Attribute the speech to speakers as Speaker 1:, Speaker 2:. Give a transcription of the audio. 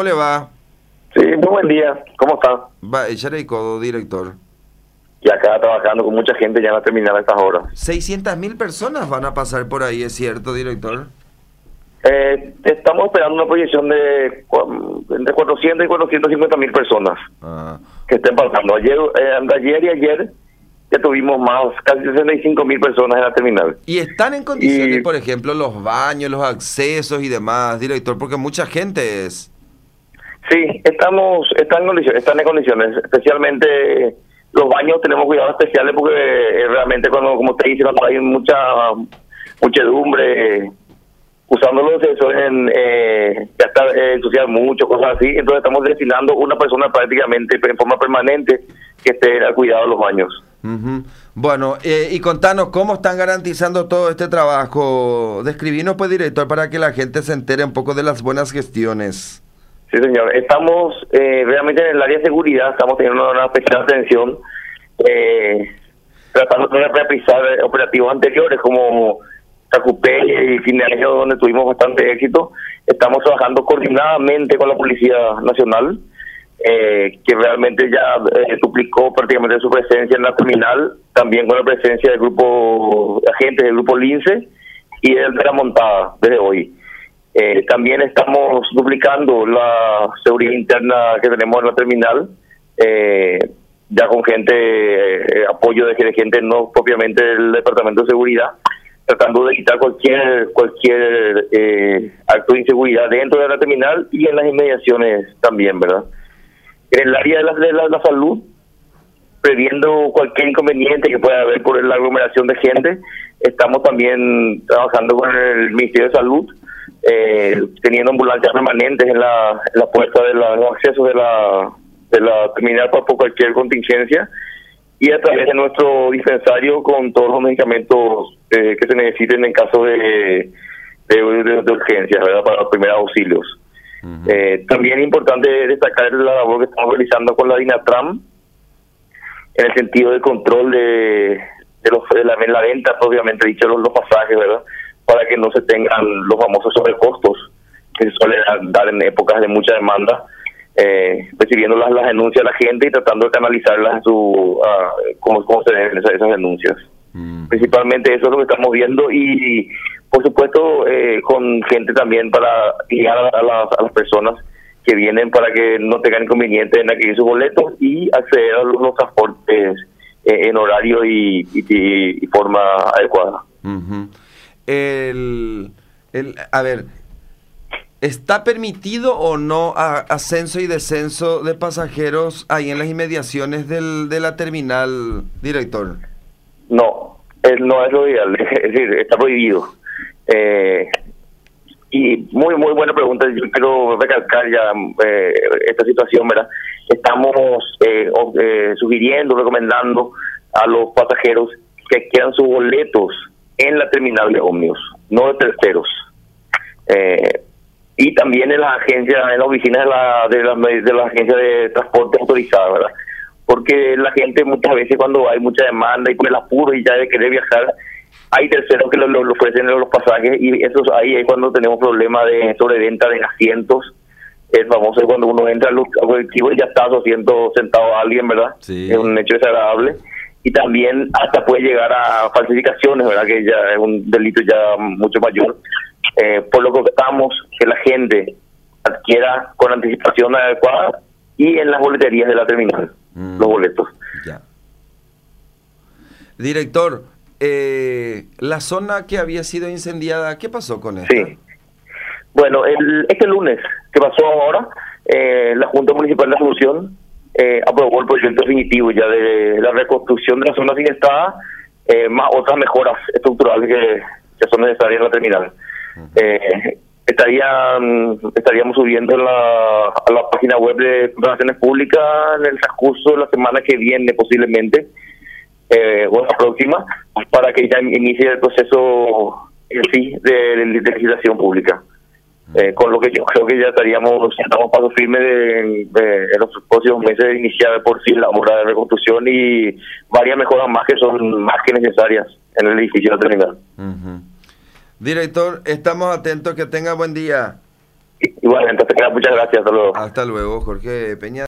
Speaker 1: ¿cómo le va?
Speaker 2: Sí, muy buen día. ¿Cómo está?
Speaker 1: Va, Yareico, director.
Speaker 2: Y acá trabajando con mucha gente ya va a terminar a estas horas.
Speaker 1: 600.000 personas van a pasar por ahí, ¿es cierto, director?
Speaker 2: Estamos esperando una proyección de entre 400 y 450.000 personas
Speaker 1: Ah.
Speaker 2: que estén pasando. Ayer y ayer ya tuvimos más, casi 65.000 personas en la terminal.
Speaker 1: ¿Y están en condiciones,
Speaker 2: Y
Speaker 1: por ejemplo, los baños, los accesos y demás, director? Porque mucha gente es...
Speaker 2: sí, están en condiciones, especialmente los baños tenemos cuidados especiales porque realmente cuando, como usted dice, cuando hay mucha muchedumbre usando los sensores ya está ensuciar mucho, cosas así, entonces estamos destinando una persona prácticamente en forma permanente que esté al cuidado de los baños.
Speaker 1: Ujú. Bueno, y contanos, ¿cómo están garantizando todo este trabajo? Describinos, pues, director, para que la gente se entere un poco de las buenas gestiones.
Speaker 2: Sí, señor. Estamos realmente en el área de seguridad, estamos teniendo una especial atención, tratando de reprisar operativos anteriores como Tacupé y fin de año, donde tuvimos bastante éxito. Estamos trabajando coordinadamente con la Policía Nacional, que realmente ya duplicó prácticamente su presencia en la terminal, también con la presencia del grupo agentes del grupo Lince y el de la montada desde hoy. También estamos duplicando la seguridad interna que tenemos en la terminal, ya con gente, apoyo de gente no propiamente del Departamento de Seguridad, tratando de quitar cualquier acto de inseguridad dentro de la terminal y en las inmediaciones también, ¿verdad? En el área de la salud, previendo cualquier inconveniente que pueda haber por la aglomeración de gente, estamos también trabajando con el Ministerio de Salud, teniendo ambulancias permanentes en la puerta de los accesos de la terminal por cualquier contingencia, y a través de nuestro dispensario con todos los medicamentos que se necesiten en caso de urgencias, ¿verdad? Para los primeros auxilios. También es importante destacar la labor que estamos realizando con la DINATRAM en el sentido de control de la venta, obviamente dicho, los pasajes, ¿verdad? Para que no se tengan los famosos sobrecostos que se suelen dar en épocas de mucha demanda, recibiendo las denuncias de la gente y tratando de canalizarlas en cómo se deben esas denuncias. Principalmente eso es lo que estamos viendo y por supuesto con gente también para guiar a las personas que vienen para que no tengan inconveniente en adquirir sus boletos y acceder a los transportes en horario y forma adecuada.
Speaker 1: Uh-huh. A ver, ¿está permitido o no ascenso y descenso de pasajeros ahí en las inmediaciones de la terminal, director?
Speaker 2: No, no es lo ideal, es decir, está prohibido. Y muy buena pregunta. Yo quiero recalcar ya esta situación, ¿verdad? Estamos sugiriendo, recomendando a los pasajeros que quieran sus boletos en la terminal de ómnibus, no de terceros. Y también en las agencias, en las oficinas de la agencia de transporte autorizada, ¿verdad? Porque la gente muchas veces cuando hay mucha demanda y por el apuro y ya de querer viajar, hay terceros que lo ofrecen los pasajes y eso ahí es cuando tenemos problemas de sobreventa de asientos. Es famoso cuando uno entra al colectivo y ya está su asiento sentado a alguien, ¿verdad? Sí. Es un hecho desagradable. Y también hasta puede llegar a falsificaciones, ¿verdad? Que ya es un delito ya mucho mayor. Por lo que estamos que la gente adquiera con anticipación adecuada y en las boleterías de la terminal los boletos.
Speaker 1: Ya. Director, la zona que había sido incendiada, ¿qué pasó con esta?
Speaker 2: Sí. Bueno, este lunes que pasó ahora, la Junta Municipal de Asunción aprobó el proyecto definitivo ya de la reconstrucción de la zona siniestrada, más otras mejoras estructurales que son necesarias en la terminal. Estaríamos subiendo a la página web de Relaciones Públicas en el transcurso de la semana que viene posiblemente, o la próxima, para que ya inicie el proceso de legislación pública. Con lo que yo creo que ya estamos paso firme en los próximos meses de iniciar por fin la obra de reconstrucción y varias mejoras más que son más que necesarias en el edificio terminal.
Speaker 1: Uh-huh. Director, estamos atentos, que tenga buen día.
Speaker 2: Igualmente, muchas gracias, hasta luego.
Speaker 1: Hasta luego, Jorge Peña.